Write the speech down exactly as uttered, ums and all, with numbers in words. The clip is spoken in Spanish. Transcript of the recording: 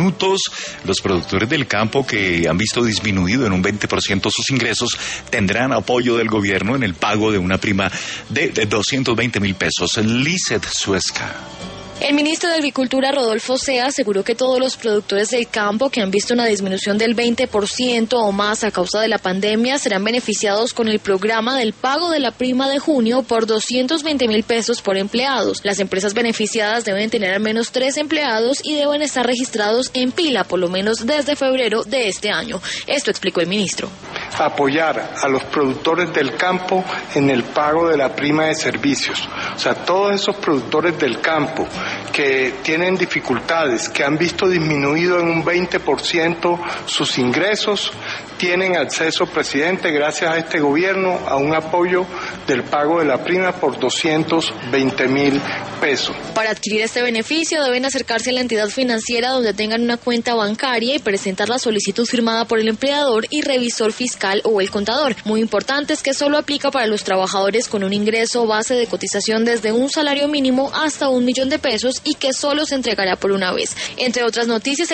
minutos. Los productores del campo que han visto disminuido en un veinte por ciento sus ingresos tendrán apoyo del gobierno en el pago de una prima de, de doscientos veinte mil pesos. Lizeth Suesca. El ministro de Agricultura, Rodolfo Sea, aseguró que todos los productores del campo que han visto una disminución del veinte por ciento o más a causa de la pandemia serán beneficiados con el programa del pago de la prima de junio por doscientos veinte mil pesos por empleados. Las empresas beneficiadas deben tener al menos tres empleados y deben estar registrados en pila por lo menos desde febrero de este año. Esto explicó el ministro. Apoyar a los productores del campo en el pago de la prima de servicios. O sea, todos esos productores del campo que tienen dificultades, que han visto disminuido en un veinte por ciento sus ingresos, tienen acceso, presidente, gracias a este gobierno, a un apoyo del pago de la prima por doscientos veinte mil pesos. Para adquirir este beneficio deben acercarse a la entidad financiera donde tengan una cuenta bancaria y presentar la solicitud firmada por el empleador y revisor fiscal o el contador. Muy importante es que solo aplica para los trabajadores con un ingreso base de cotización desde un salario mínimo hasta un millón de pesos y que solo se entregará por una vez. Entre otras noticias,